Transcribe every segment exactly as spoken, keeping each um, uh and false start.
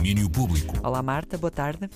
Domínio Público. Olá Marta, boa tarde.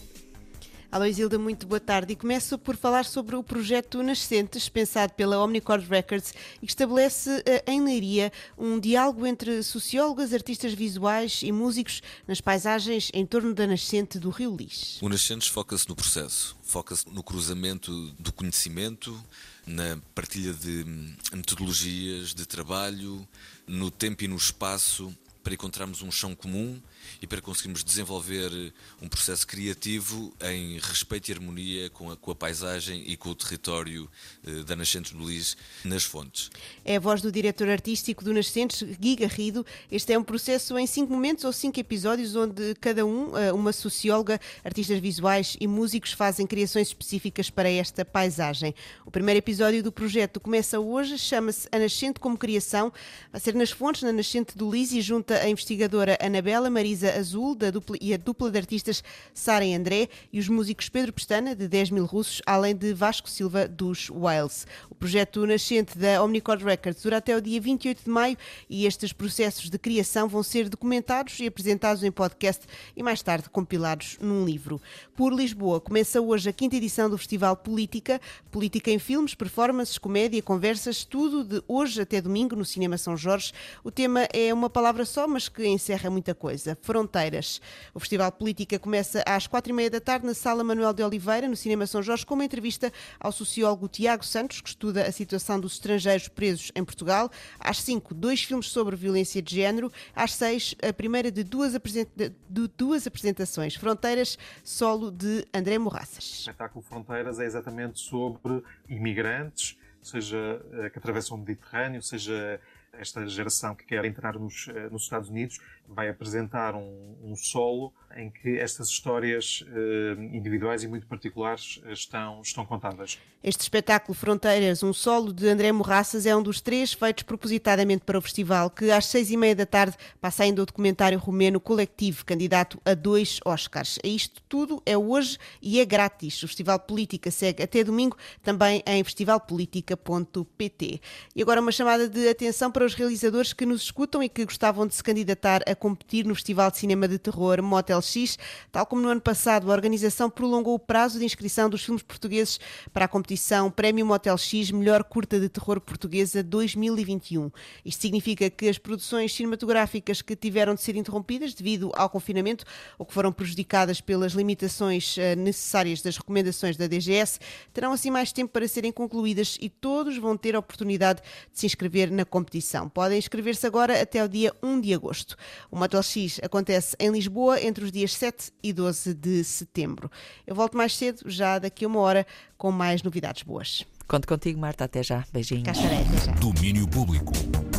Alô Isilda, muito boa tarde. E começo por falar sobre o projeto Nascentes, pensado pela Omnichord Records e que estabelece em Leiria um diálogo entre sociólogas, artistas visuais e músicos nas paisagens em torno da nascente do Rio Lis. O Nascentes foca-se no processo, foca-se no cruzamento do conhecimento, na partilha de metodologias de trabalho, no tempo e no espaço, para encontrarmos um chão comum e para conseguirmos desenvolver um processo criativo em respeito e harmonia com a, com a paisagem e com o território eh, da Nascente do Lis nas fontes. É a voz do diretor artístico do Nascentes, Gui Garrido. Este é um processo em cinco momentos ou cinco episódios onde cada um, uma socióloga, artistas visuais e músicos fazem criações específicas para esta paisagem. O primeiro episódio do projeto começa hoje, chama-se A Nascente como Criação. Vai ser nas fontes, na Nascente do Lis, e junta a investigadora Anabela, Marisa Azul da dupla, e a dupla de artistas Sara e André e os músicos Pedro Pestana, de dez mil Russos, além de Vasco Silva, dos Wiles. O projeto Nascente da Omnichord Records dura até o dia vinte e oito de maio e estes processos de criação vão ser documentados e apresentados em podcast e mais tarde compilados num livro. Por Lisboa começa hoje a quinta edição do Festival Política, Política em filmes, performances, comédia, conversas, tudo de hoje até domingo no Cinema São Jorge. O tema é uma palavra só, mas que encerra muita coisa. Fronteiras. O Festival Política começa às quatro e meia da tarde na Sala Manuel de Oliveira, no Cinema São Jorge, com uma entrevista ao sociólogo Tiago Santos, que estuda a situação dos estrangeiros presos em Portugal. Às cinco, dois filmes sobre violência de género. Às seis, a primeira de duas, apresenta- de duas apresentações. Fronteiras, solo de André Morraças. O espetáculo Fronteiras é exatamente sobre imigrantes, seja que atravessam o Mediterrâneo, seja esta geração que quer entrar nos, nos Estados Unidos, vai apresentar um, um solo em que estas histórias eh, individuais e muito particulares estão, estão contadas. Este espetáculo Fronteiras, um solo de André Morraças, é um dos três feitos propositadamente para o festival, que às seis e meia da tarde passa ainda o documentário romeno Coletivo, candidato a dois Oscars. Isto tudo é hoje e é grátis. O Festival Política segue até domingo, também em festival politica ponto pt. E agora uma chamada de atenção para os realizadores que nos escutam e que gostavam de se candidatar a competir no Festival de Cinema de Terror Motel X. Tal como no ano passado, a organização prolongou o prazo de inscrição dos filmes portugueses para a competição Prémio Motel X Melhor Curta de Terror Portuguesa dois mil e vinte e um. Isto significa que as produções cinematográficas que tiveram de ser interrompidas devido ao confinamento ou que foram prejudicadas pelas limitações necessárias das recomendações da D G S terão assim mais tempo para serem concluídas e todos vão ter a oportunidade de se inscrever na competição. Podem inscrever-se agora até ao dia um de agosto. O Motel X acontece em Lisboa entre os dias sete e doze de setembro. Eu volto mais cedo, já daqui a uma hora, com mais novidades boas. Conto contigo, Marta. Até já. Beijinhos. Cá estarei, até já. Domínio Público.